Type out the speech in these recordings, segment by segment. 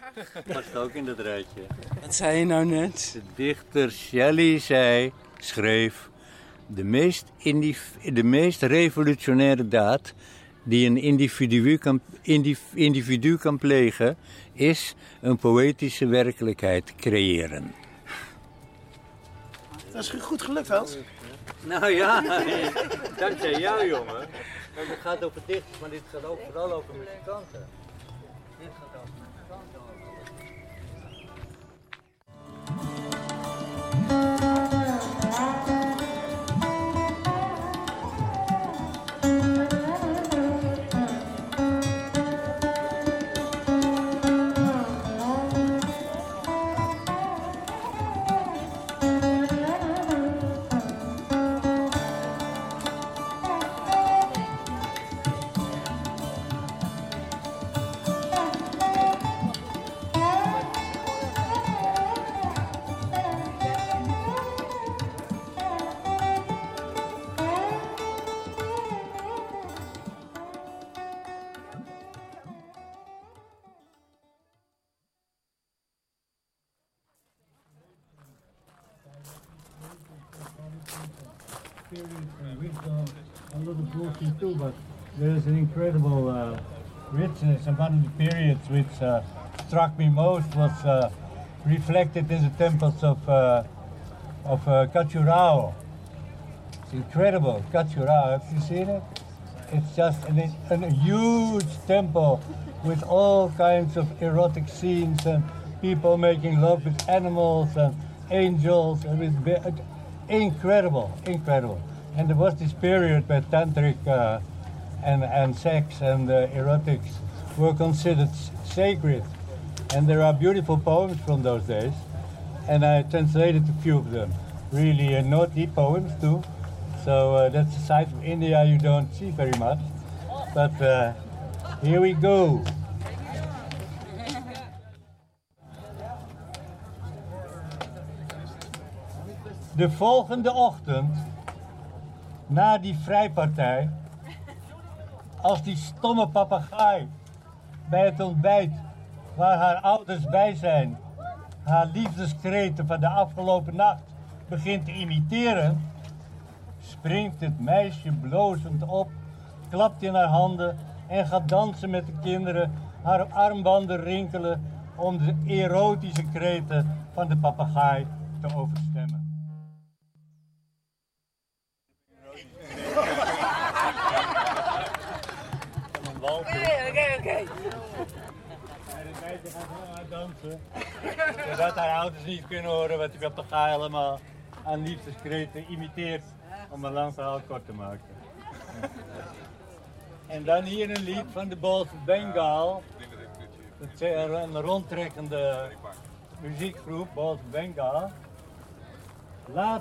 Past ook in dat rijtje. Wat zei je nou net? De dichter Shelley schreef... De meest revolutionaire daad die een individu kan plegen... is een poëtische werkelijkheid creëren. Dat is goed gelukt, Hans. Nou ja, dankzij jou, jongen. Maar het gaat over dichters, maar dit gaat ook vooral over muzikanten. Dit gaat over muzikanten. A lot of walking too, but there is an incredible richness, and one of the periods which struck me most was reflected in the temples of Khajuraho. It's incredible, Khajuraho. Have you seen it? It's just a huge temple with all kinds of erotic scenes and people making love with animals and angels, and it's incredible. And there was this period where tantric and sex and erotics were considered sacred. And there are beautiful poems from those days. And I translated a few of them. Really naughty poems too. So that's a side of India you don't see very much. But here we go. De volgende ochtend, na die vrijpartij, als die stomme papegaai bij het ontbijt, waar haar ouders bij zijn, haar liefdeskreten van de afgelopen nacht begint te imiteren, springt het meisje blozend op, klapt in haar handen en gaat dansen met de kinderen, haar armbanden rinkelen om de erotische kreten van de papegaai te overstemmen. Oké. En het meisje gaat heel hard dansen, zodat haar ouders niet kunnen horen wat die papegaai allemaal aan liefdeskreten imiteert, om een lang verhaal kort te maken. En dan hier een lied van de Balls of Bengal. Dat is een rondtrekkende muziekgroep, Balls of Bengal. Laat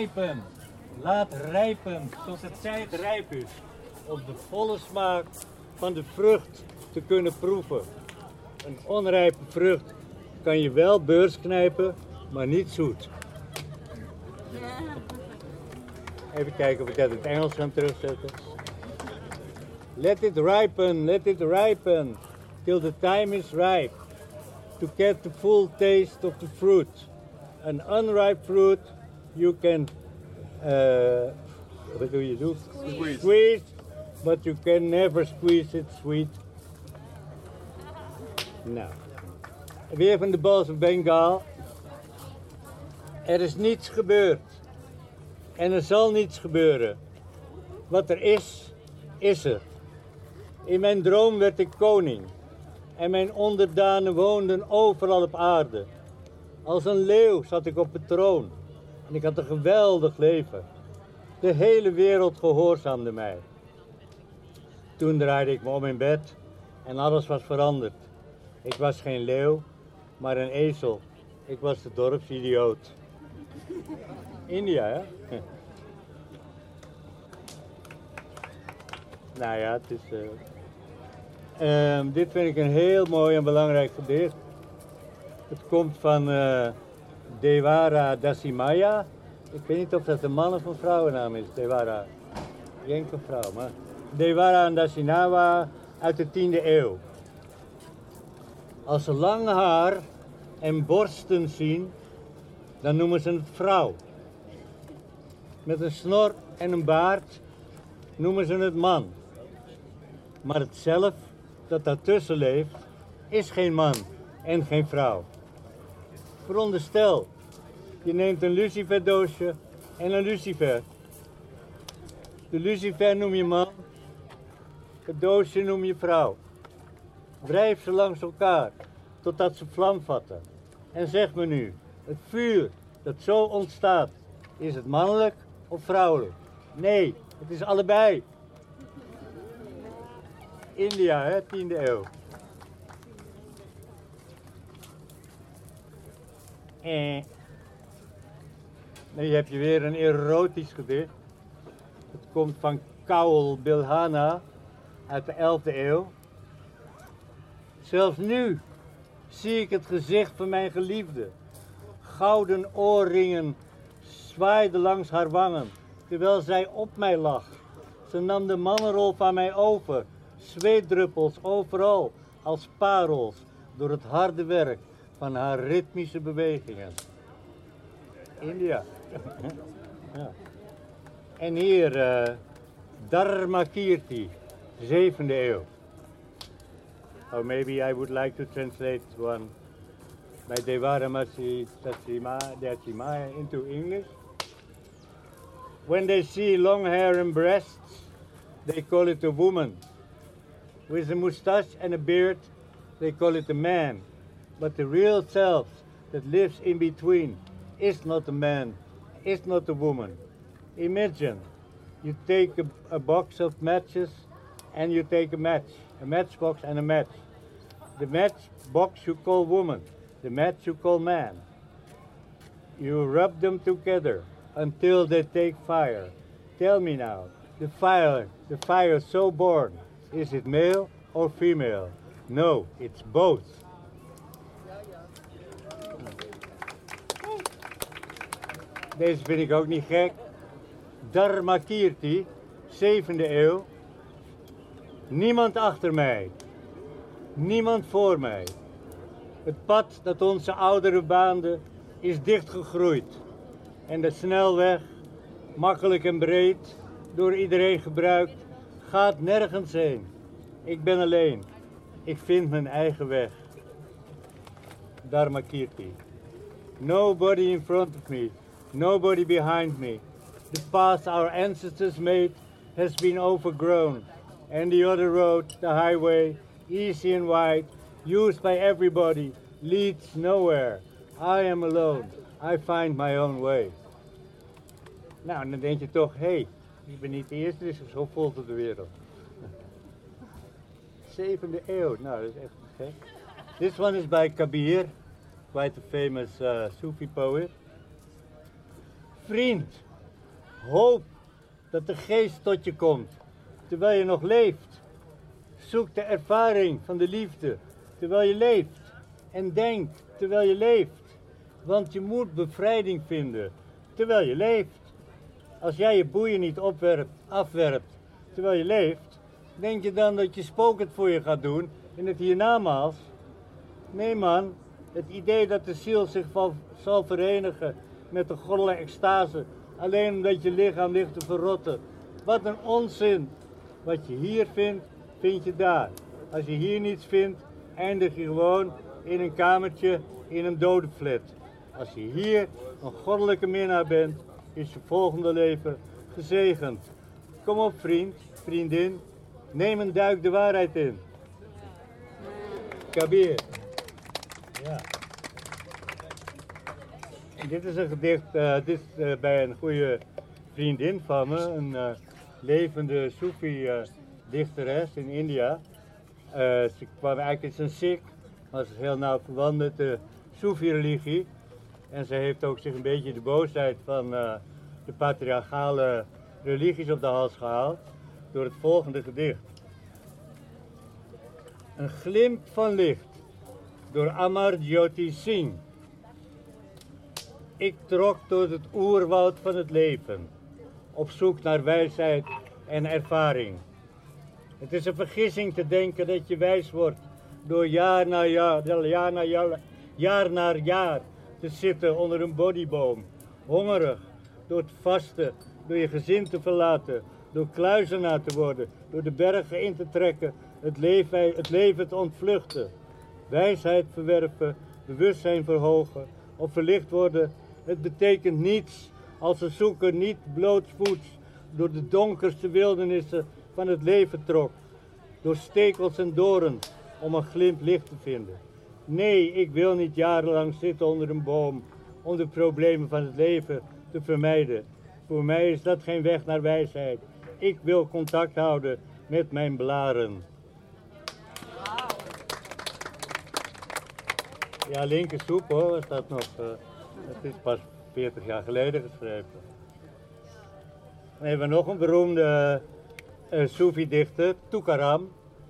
rijpen tot het tijd rijp is, om de volle smaak van de vrucht te kunnen proeven. Een onrijpe vrucht kan je wel beursknijpen, maar niet zoet. Even kijken of ik dat in het Engels kan terugzetten. Let it ripen, till the time is ripe, to get the full taste of the fruit. An unripe fruit you can, what do you do? Squeeze, but you can never squeeze it sweet. Nou, weer van de Balls of Bengal. Er is niets gebeurd. En er zal niets gebeuren. Wat er is, is er. In mijn droom werd ik koning. En mijn onderdanen woonden overal op aarde. Als een leeuw zat ik op de troon. En ik had een geweldig leven. De hele wereld gehoorzaamde mij. Toen draaide ik me om in bed en alles was veranderd. Ik was geen leeuw, maar een ezel. Ik was de dorpsidioot. India, hè? Nou ja, het is... dit vind ik een heel mooi en belangrijk gedicht. Het komt van Devara Dasimaya. Ik weet niet of dat een man of een vrouwennaam is, Devara. Ik denk een vrouw, maar... Devara Dasinawa uit de 10e eeuw. Als ze lang haar en borsten zien, dan noemen ze het vrouw. Met een snor en een baard noemen ze het man. Maar het zelf dat daartussen leeft, is geen man en geen vrouw. Veronderstel, je neemt een luciferdoosje en een lucifer. De lucifer noem je man, het doosje noem je vrouw. Wrijf ze langs elkaar, totdat ze vlam vatten. En zeg me nu, het vuur dat zo ontstaat, is het mannelijk of vrouwelijk? Nee, het is allebei. India, hè, 10e eeuw. Nu heb je weer een erotisch gedicht. Het komt van Kaul Bilhana uit de 11e eeuw. Zelfs nu zie ik het gezicht van mijn geliefde. Gouden oorringen zwaaiden langs haar wangen, terwijl zij op mij lag. Ze nam de mannenrol van mij over, zweetdruppels overal, als parels, door het harde werk van haar ritmische bewegingen. India. Ja. En hier Dharmakirti, 7e eeuw. Or maybe I would like to translate one by Devaramasi Dachima into English. When they see long hair and breasts, they call it a woman. With a mustache and a beard, they call it a man. But the real self that lives in between is not a man, is not a woman. Imagine you take a box of matches and you take a matchbox and a match. The matchbox you call woman, the match you call man. You rub them together until they take fire. Tell me now, the fire so born, is it male or female? No, it's both. Deze vind ik ook niet gek. Dharmakirti, 7e eeuw. Niemand achter mij. Niemand voor mij. Het pad dat onze ouderen baanden is dichtgegroeid. En de snelweg, makkelijk en breed, door iedereen gebruikt, gaat nergens heen. Ik ben alleen. Ik vind mijn eigen weg. Dharmakirti. Nobody in front of me. Nobody behind me. The path our ancestors made has been overgrown. And the other road, the highway, easy and wide, used by everybody, leads nowhere. I am alone. I find my own way. Nou, en dan denk je toch, hé, ik ben niet de eerste, dus zo voelt het de wereld. 7e eeuw, nou, dat is echt gek. This one is by Kabir, quite a famous Sufi poet. Vriend, hoop dat de geest tot je komt, terwijl je nog leeft. Zoek de ervaring van de liefde, terwijl je leeft. En denk, terwijl je leeft. Want je moet bevrijding vinden, terwijl je leeft. Als jij je boeien niet afwerpt, terwijl je leeft, denk je dan dat je spook het voor je gaat doen in het hiernamaals? Nee man, het idee dat de ziel zich zal verenigen met de goddelijke extase, alleen omdat je lichaam ligt te verrotten. Wat een onzin! Wat je hier vindt, vind je daar. Als je hier niets vindt, eindig je gewoon in een kamertje in een dode flat. Als je hier een goddelijke minnaar bent, is je volgende leven gezegend. Kom op vriend, vriendin, neem een duik de waarheid in. Kabir. Ja. Dit is een gedicht, dit is bij een goede vriendin van me, een levende Soefi-dichteres in India. Ze kwam eigenlijk in zijn Sikh, maar ze is heel nauw verwant met de Soefi-religie. En ze heeft ook zich een beetje de boosheid van de patriarchale religies op de hals gehaald door het volgende gedicht. Een glimp van licht door Amar Jyoti Singh. Ik trok door het oerwoud van het leven, op zoek naar wijsheid en ervaring. Het is een vergissing te denken dat je wijs wordt door jaar na jaar te zitten onder een bodyboom. Hongerig, door het vasten, door je gezin te verlaten, door kluizenaar te worden, door de bergen in te trekken, het leven te ontvluchten. Wijsheid verwerven, bewustzijn verhogen of verlicht worden. Het betekent niets als ze zoeken niet blootsvoets door de donkerste wildernissen van het leven trok. Door stekels en dorens om een glimp licht te vinden. Nee, ik wil niet jarenlang zitten onder een boom om de problemen van het leven te vermijden. Voor mij is dat geen weg naar wijsheid. Ik wil contact houden met mijn blaren. Ja, linker soep hoor, is dat nog. Het is pas 40 jaar geleden geschreven. Dan hebben we nog een beroemde Soefi-dichter, Tukaram.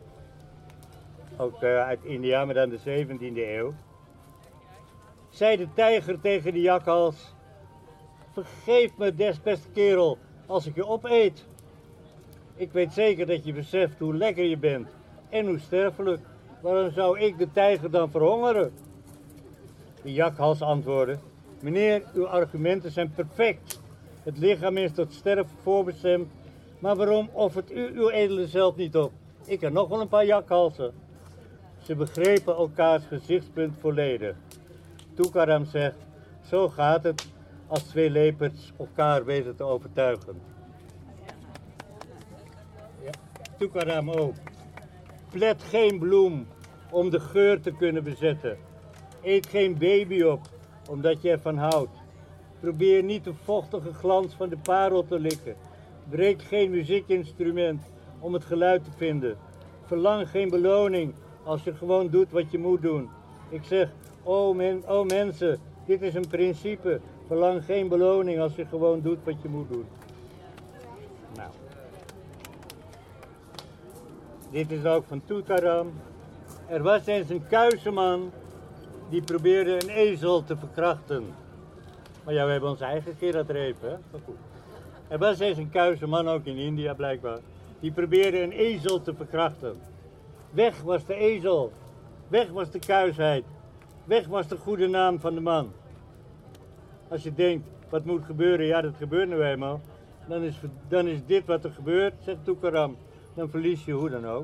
Ook uit India, maar dan de 17e eeuw. Zei de tijger tegen de jakhals: vergeef me des beste kerel als ik je opeet. Ik weet zeker dat je beseft hoe lekker je bent en hoe sterfelijk. Waarom zou ik de tijger dan verhongeren? De jakhals antwoordde: meneer, uw argumenten zijn perfect. Het lichaam is tot sterven voorbestemd. Maar waarom offert u uw edele zelf niet op? Ik heb nog wel een paar jakhalzen. Ze begrepen elkaars gezichtspunt volledig. Tukaram zegt: zo gaat het als twee leopards elkaar weten te overtuigen. Ja. Tukaram ook. Plet geen bloem om de geur te kunnen bezetten. Eet geen baby op omdat je ervan houdt. Probeer niet de vochtige glans van de parel te likken. Breek geen muziekinstrument om het geluid te vinden. Verlang geen beloning als je gewoon doet wat je moet doen. Ik zeg, oh mensen, dit is een principe. Verlang geen beloning als je gewoon doet wat je moet doen. Nou. Dit is ook van Tukaram. Er was eens een kuiseman die probeerde een ezel te verkrachten. Maar ja, we hebben onze eigen Gerard-reep, hè? Goed. Er was eens een kuiseman, ook in India blijkbaar, die probeerde een ezel te verkrachten. Weg was de ezel, weg was de kuisheid, weg was de goede naam van de man. Als je denkt, wat moet gebeuren? Ja, dat gebeurt nu eenmaal. Dan is dit wat er gebeurt, zegt Tukaram. Dan verlies je hoe dan ook.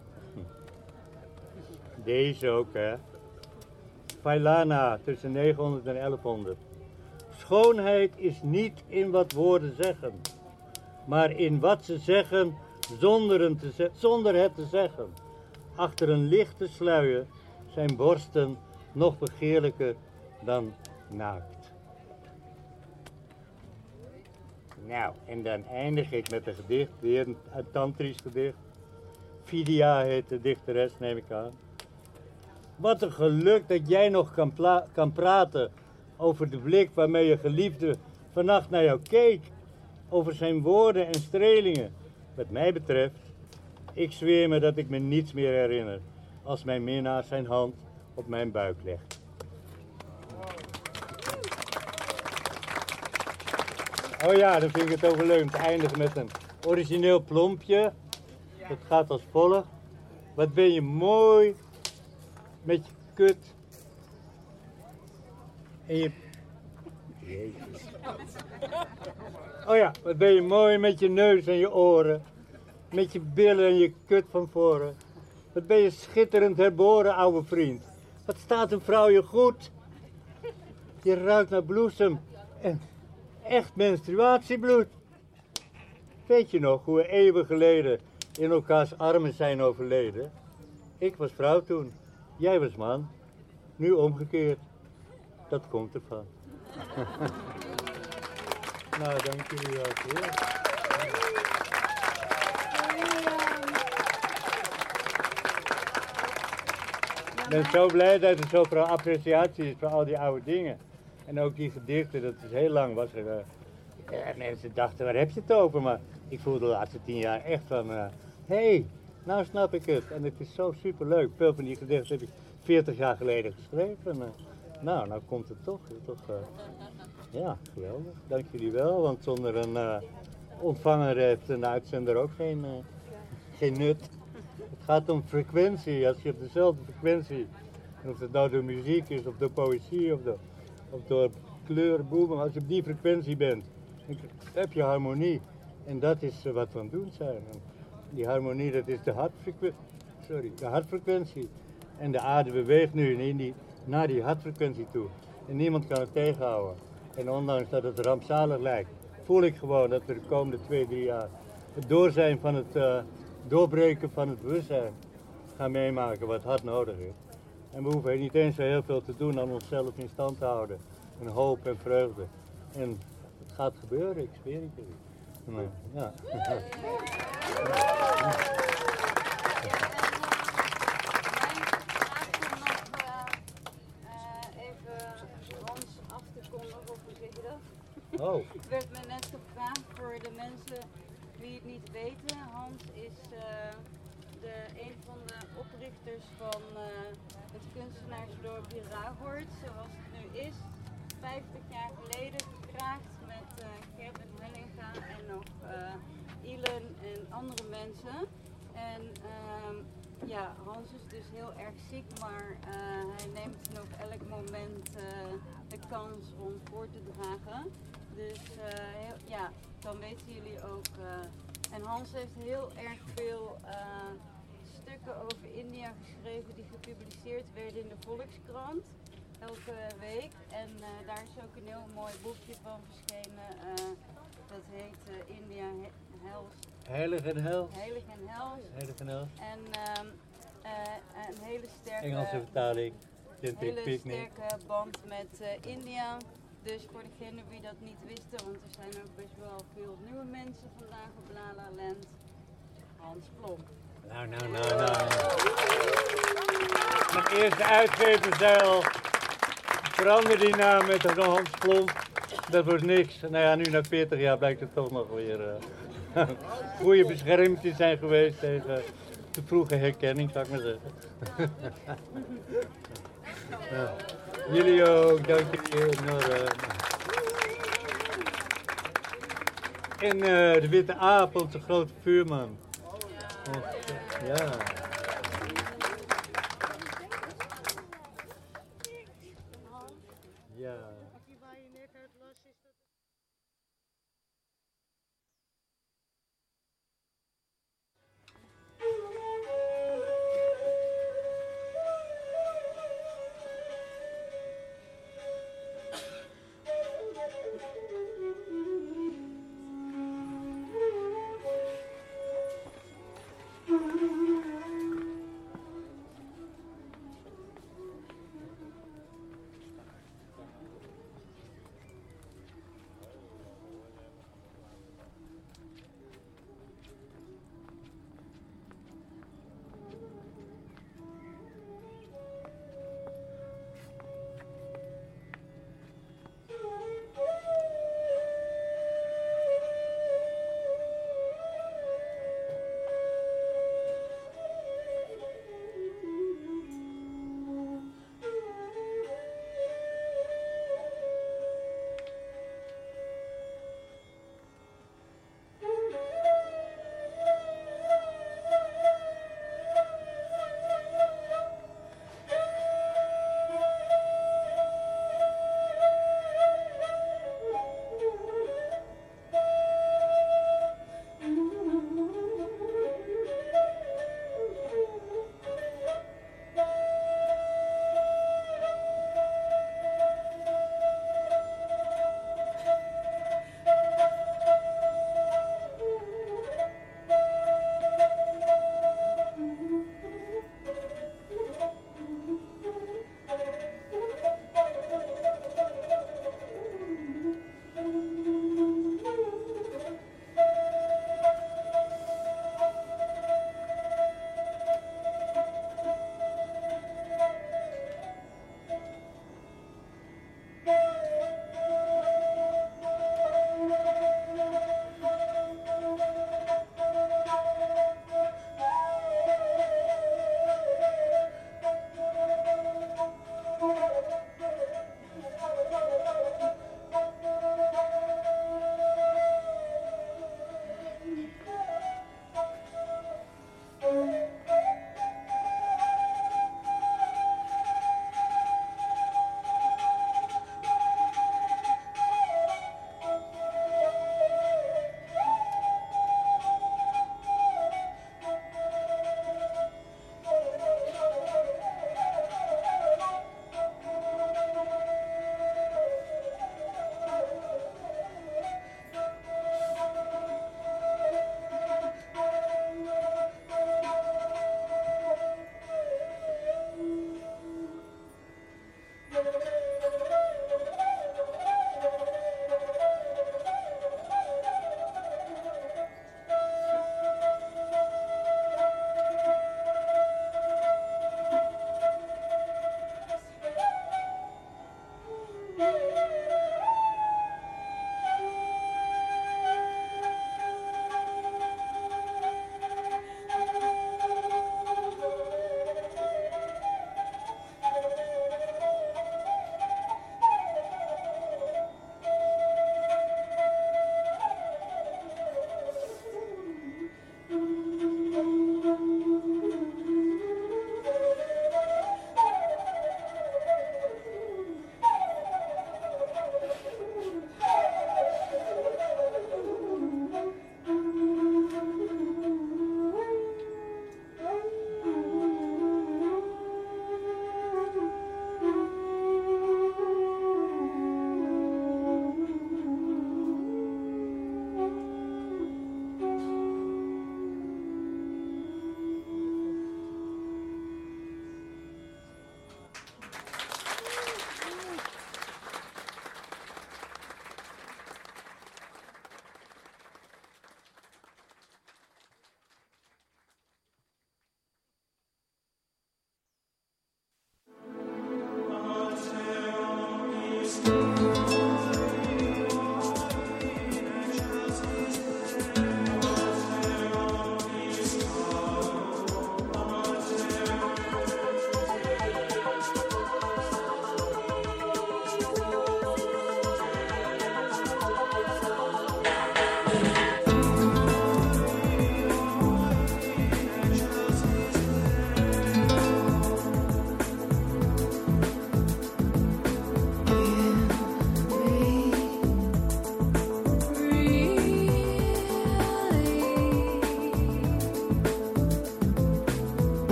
Deze ook, hè. Vailana, tussen 900 en 1100. Schoonheid is niet in wat woorden zeggen, maar in wat ze zeggen zonder het te zeggen. Achter een lichte sluier zijn borsten nog begeerlijker dan naakt. Nou, en dan eindig ik met een gedicht, weer een tantrisch gedicht. Vidya heet de dichteres, neem ik aan. Wat een geluk dat jij nog kan praten over de blik waarmee je geliefde vannacht naar jou keek. Over zijn woorden en strelingen. Wat mij betreft, ik zweer me dat ik me niets meer herinner als mijn minnaar zijn hand op mijn buik legt. Oh ja, dan vind ik het ook leuk om te eindigen met een origineel plompje. Dat gaat als volgt. Wat ben je mooi met je kut en je... Jezus. Oh ja, wat ben je mooi met je neus en je oren. Met je billen en je kut van voren. Wat ben je schitterend herboren, oude vriend. Wat staat een vrouw je goed. Je ruikt naar bloesem en echt menstruatiebloed. Weet je nog hoe we eeuwen geleden in elkaars armen zijn overleden? Ik was vrouw toen, jij was man. Nu omgekeerd. Dat komt ervan. Nou, dank jullie ook weer. Ik ben zo blij dat er zoveel appreciatie is voor al die oude dingen. En ook die gedichten, dat is heel lang was er. Mensen dachten, waar heb je het over? Maar ik voelde de laatste 10 jaar echt van, hé, nou snap ik het. En het is zo superleuk. Veel van die gedichten heb ik 40 jaar geleden geschreven. Nou komt het toch. Ja, geweldig. Dank jullie wel, want zonder een ontvanger heeft een uitzender ook geen nut. Het gaat om frequentie. Als je op dezelfde frequentie, en of het nou door muziek is, of door poëzie, of door kleuren, boemen, als je op die frequentie bent, dan heb je harmonie. En dat is wat we aan het doen zijn. En die harmonie, dat is de hartfrequentie. En de aarde beweegt nu naar die hartfrequentie toe. En niemand kan het tegenhouden. En ondanks dat het rampzalig lijkt, voel ik gewoon dat we de komende 2, 3 jaar het doorbreken van het bewustzijn gaan meemaken wat hard nodig is. En we hoeven niet eens zo heel veel te doen aan onszelf in stand te houden. En hoop en vreugde. En het gaat gebeuren, ik zweer het jullie. Ja. Oh. Het werd me net gevraagd voor de mensen die het niet weten. Hans is een van de oprichters van het kunstenaarsdorp Ruigoord, zoals het nu is. 50 jaar geleden gekraakt met Gerben Hellinga en nog Ilen en andere mensen. En ja, Hans is dus heel erg ziek, maar hij neemt nog elk moment de kans om voor te dragen. Dus ja, dan weten jullie ook. En Hans heeft heel erg veel stukken over India geschreven die gepubliceerd werden in de Volkskrant. Elke week. En daar is ook een heel mooi boekje van verschenen. Dat heet India Hels. Heilig en hels. Heilig en Hels. Heilig en hels. En een hele sterke, Engelse vertaling. hele sterke band met India. Dus voor degenen die dat niet wisten, want er zijn ook best wel veel nieuwe mensen vandaag op La La Land. Hans Plom. Nou. Mijn eerste uitgever zei al, verander die naam met een Hans Plom. Dat was niks. Nou ja, nu na 40 jaar blijkt het toch nog weer goede bescherming te zijn geweest tegen de vroege herkenning, zou ik maar zeggen. Ja. Jullie ook, dank jullie enorm. En de witte aap, onze grote vuurman. Ja. Ja.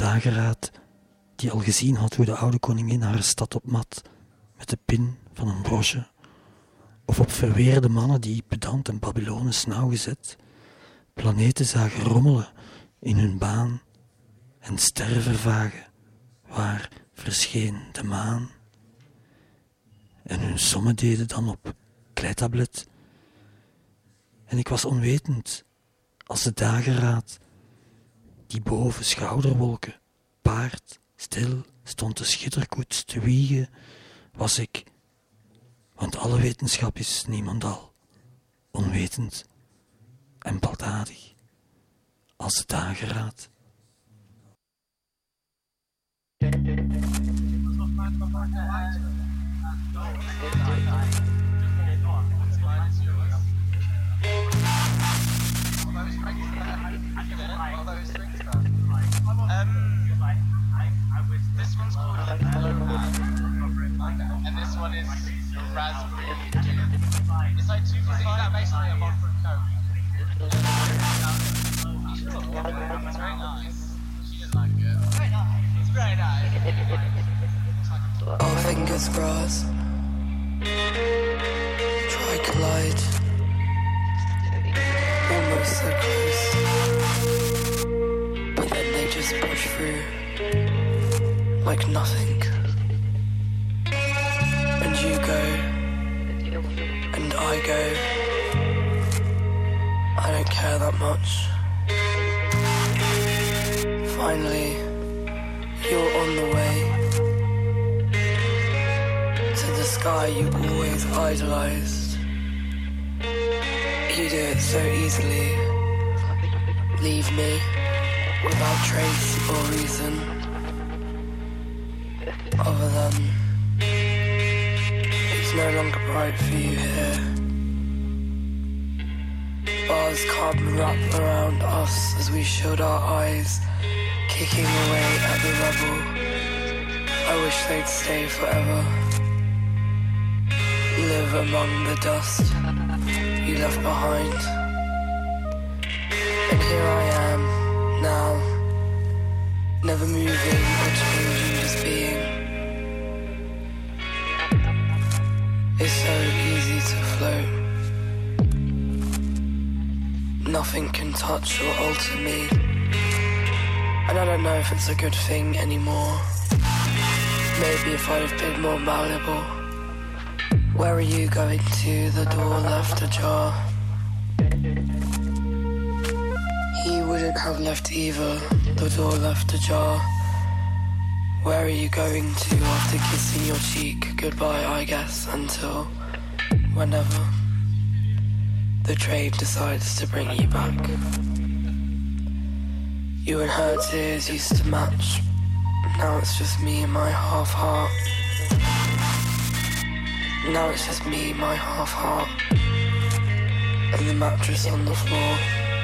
dageraad die al gezien had hoe de oude koningin haar stad opmat met de pin van een broche, of op verweerde mannen die, pedant en Babylonisch nauwgezet, planeten zagen rommelen in hun baan en sterren vervagen, waar verscheen de maan. En hun sommen deden dan op kleitablet. En ik was onwetend als de dageraad die boven schouderwolken paard stil stond de schitterkoets te wiegen, was ik, want alle wetenschap is niemandal, onwetend en baldadig als de dageraad. This one's called and this one is raspberry. It's like 2 for that basically a one from Coke. It's very nice. She doesn't like it. It's very nice. Our fingers cross. Try collide. Almost so close. But then they just push through. Like nothing. And you go. And I go. I don't care that much. Finally, you're on the way to the sky you always idolized. You do it so easily. Leave me without trace or reason, other than it's no longer bright for you here. Bars carbon wrap around us as we shield our eyes, kicking away at the rubble. I wish they'd stay forever. Live among the dust you left behind. And here I am, now, never moving or changing, just being. It's so easy to float. Nothing can touch or alter me. And I don't know if it's a good thing anymore. Maybe if I'd have been more malleable. Where are you going to? The door left ajar. He wouldn't have left either. The door left ajar. Where are you going to after kissing your cheek? Goodbye, I guess, until whenever the trade decides to bring you back. You and her tears used to match. Now it's just me and my half heart. Now it's just me, my half heart, and the mattress on the floor.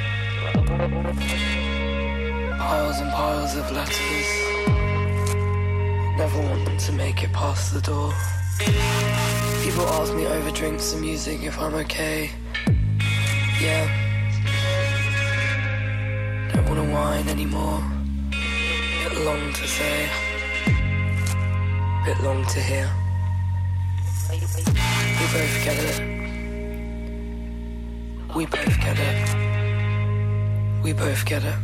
Piles and piles of letters. Never wanted to make it past the door. People ask me over drinks and music if I'm okay. Yeah. Don't wanna whine anymore. Bit long to say. Bit long to hear. We both get it. We both get it. We both get it.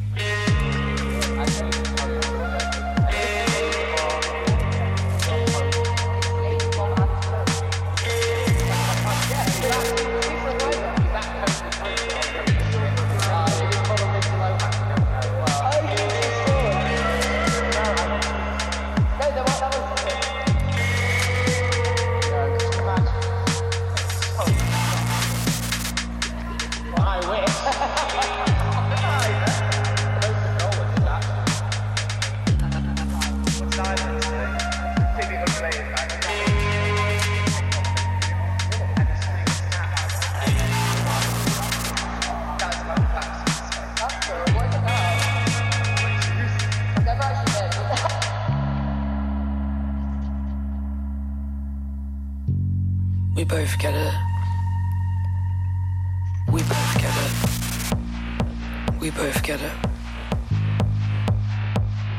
We both get it. We both get it. We both get it.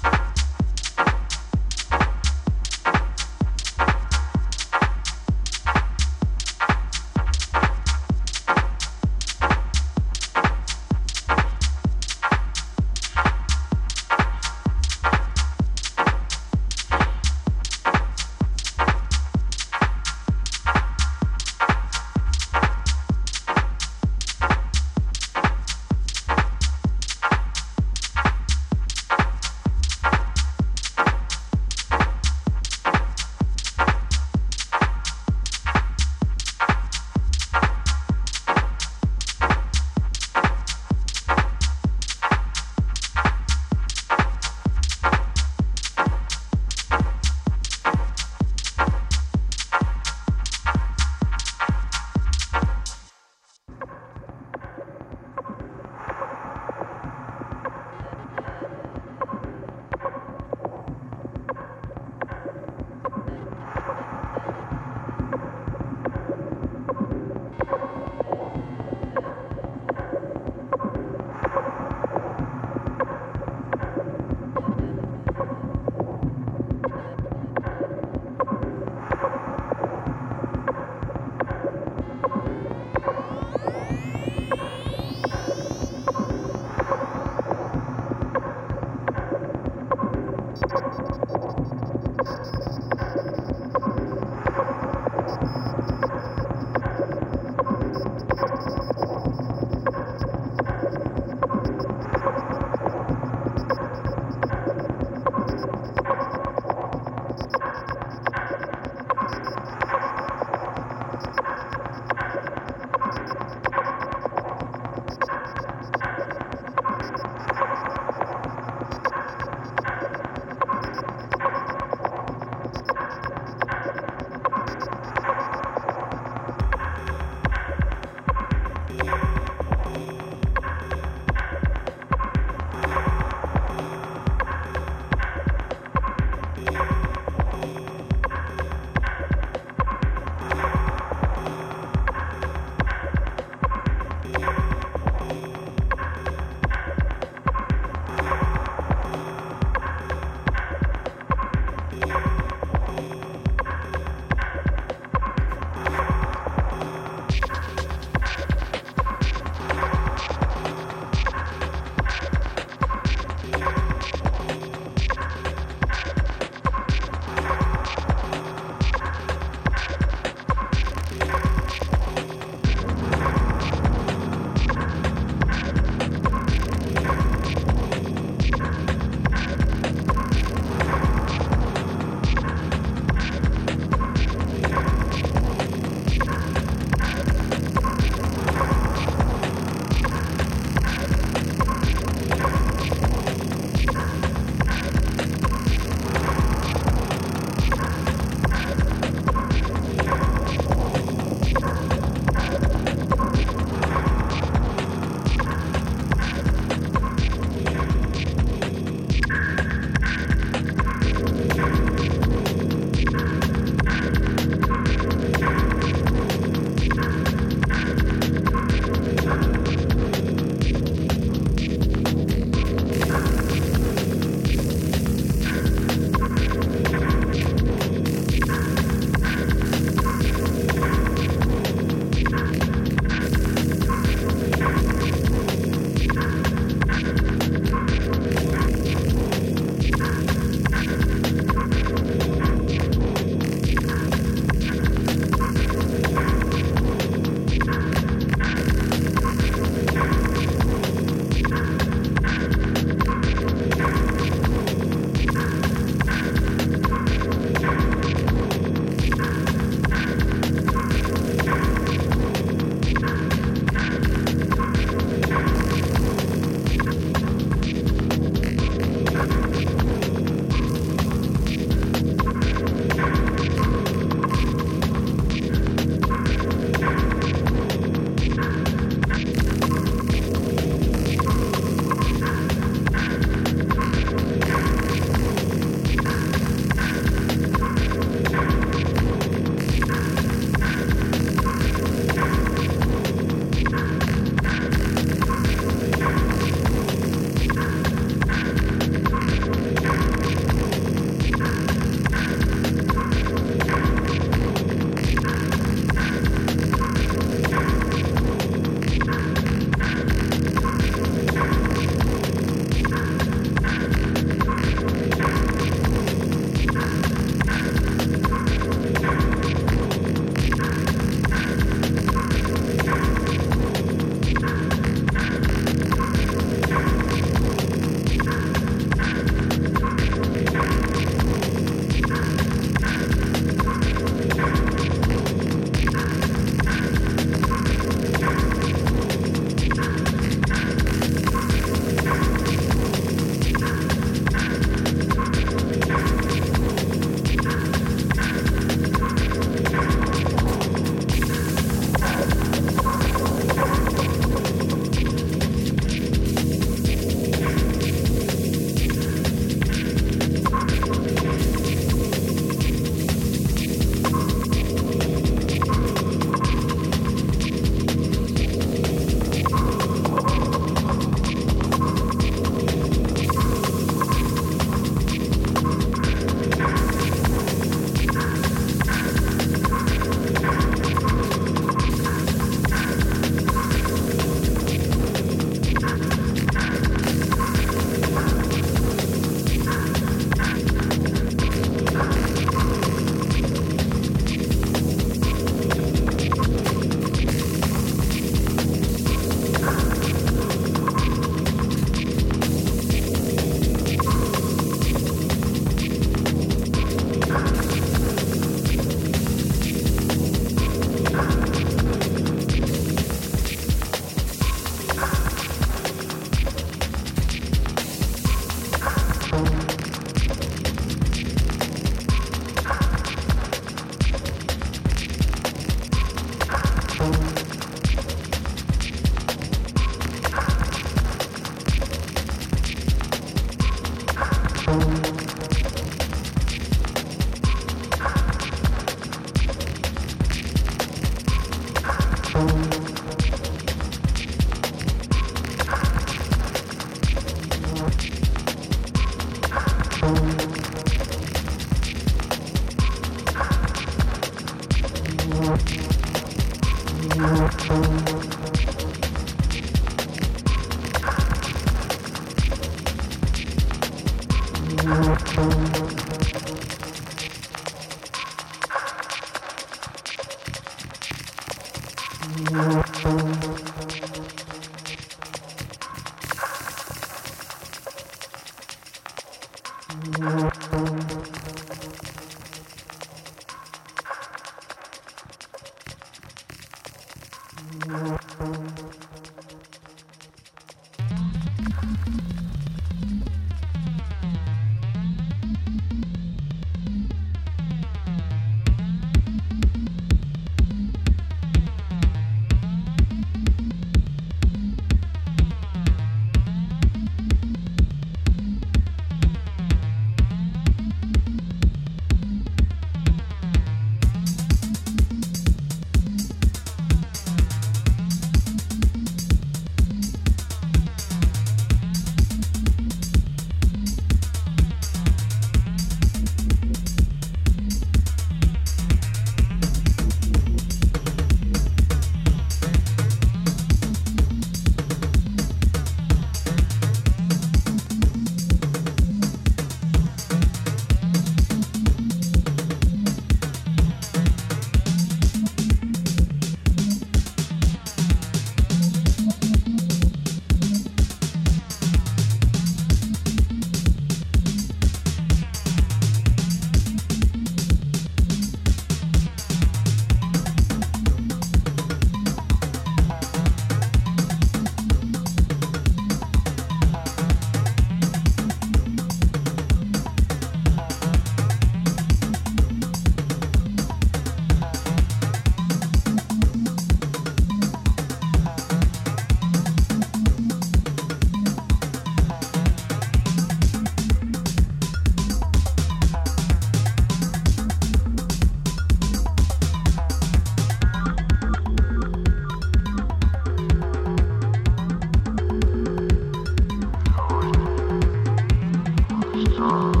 strong.